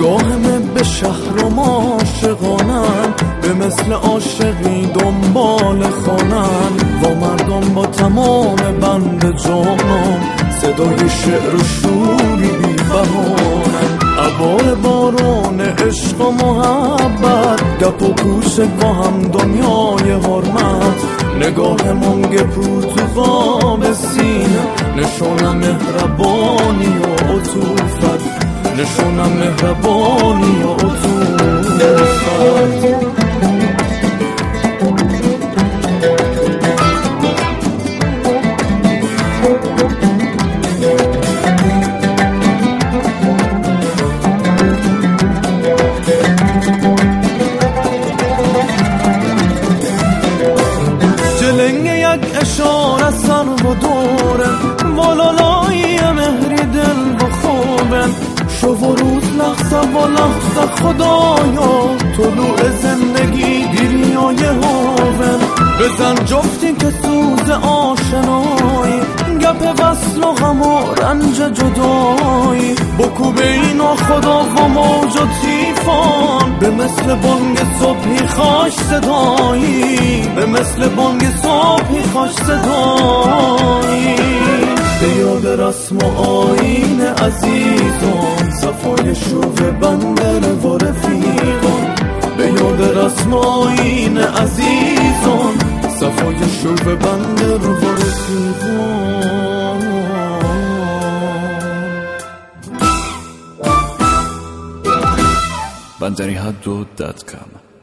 نگاهم به شهر و عاشقانن، به مثل عاشقی دنبال خانن. و مردم با تمام بند جانم، صدای شعر و شوری بی بهانن. عبار باران عشق و محبت، گپ و گوش با هم دنیای حرمت. نگاه منگ پرتقال سینه، نشونم مهربانی و عطوفت. نشونم مهربانی و عطوفت. جلنگ یک اشاره سر و دوره، والالایی مهری دل و خوبه. شو و روز لحظه و لحظه خدایا، طلوع زندگی دیریای هاون. بزن جفتی که سوز آشنایی، گپ وصل و غم و رنج جدایی. بکو بینا خدا و موج و تیفان، به مثل بانگ صبحی خاش صدایی. به مثل بانگ صبحی خاش صدایی. به یاد رسم و آیین عزیزان، صفای شوق بندر و رفیقان. به یاد رسم و آیین عزیزان، صفای شوق بندر و رفیقان. Bandarihaddod.com